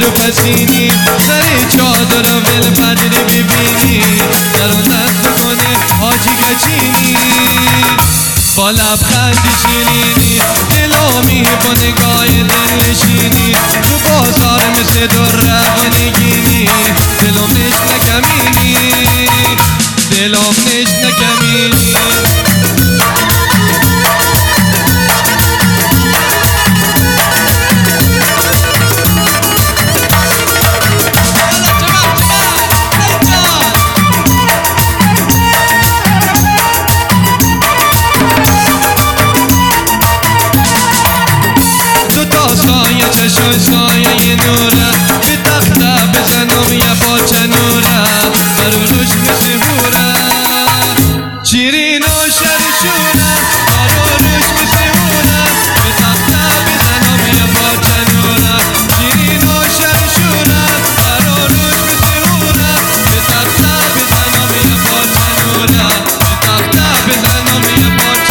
تو پسینی سر چادر ول پدری ببینی درو دست کنه حاجی گچینی با لبخند شیرینی دلو با نگاه دلنشینی تو بازار مثل در روانگینی دلم نش نکمینی دلم نش نکمینی چشم سایه نوره به تخته بزنم یه پاچه نوره برو روش مثل هوره شیرین و شرشوره برو روش مثل هوره به تخته بزنم یه پاچه نوره شیرین و شرشوره برو روش مثل هوره به تخته بزنم یه پاچه نوره به تخته بزنم یه پاچه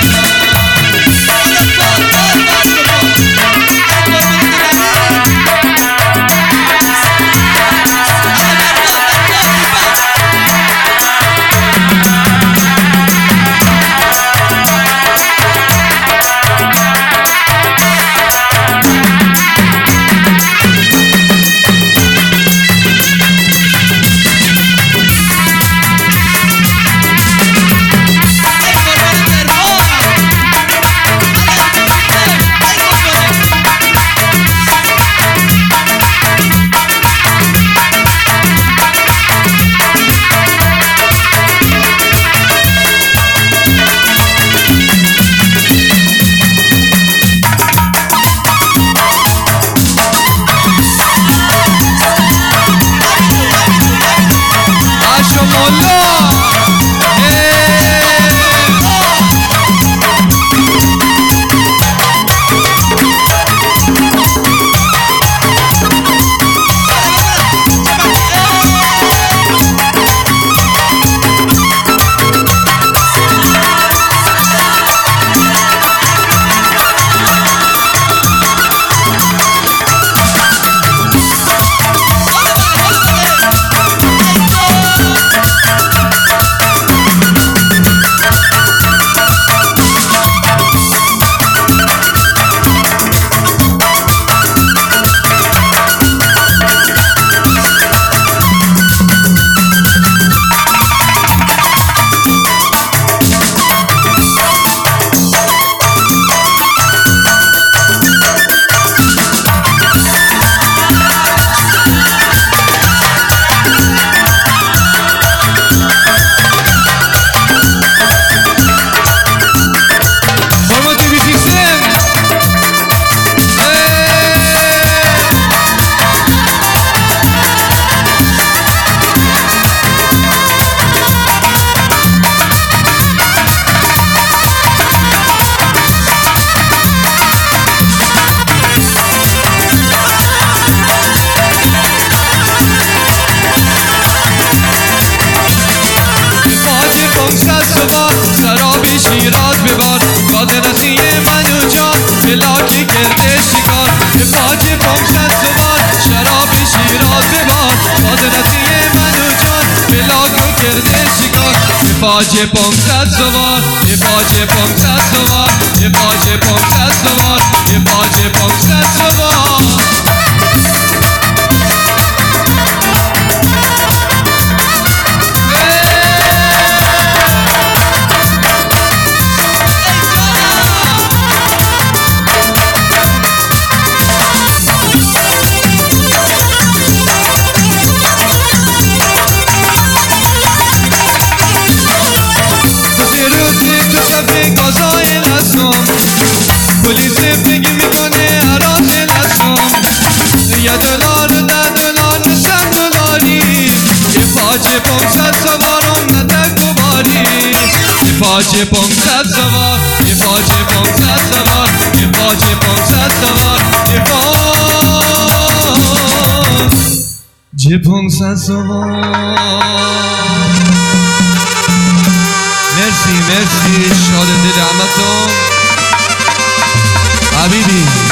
شیراز ببار باد نسیه منو جان بلاکی کرده شکار باج 500 سوار شراب شیراز ببار باد نسیه منو جان بلاکی کرده شکار باج 500 سوار باج 500 سوار باج 500 سوار باج 500 سوار پلیس بگی میکنه حراس لسام $1 $10 $100 یه پاچه 500 سوارم ندک و باری یه پاچه 500 سوار یه پاچه 500 سوار یه پاچه 500 سوار یه پاچه 500 سوار مرسی شاد دل همتون حبیبی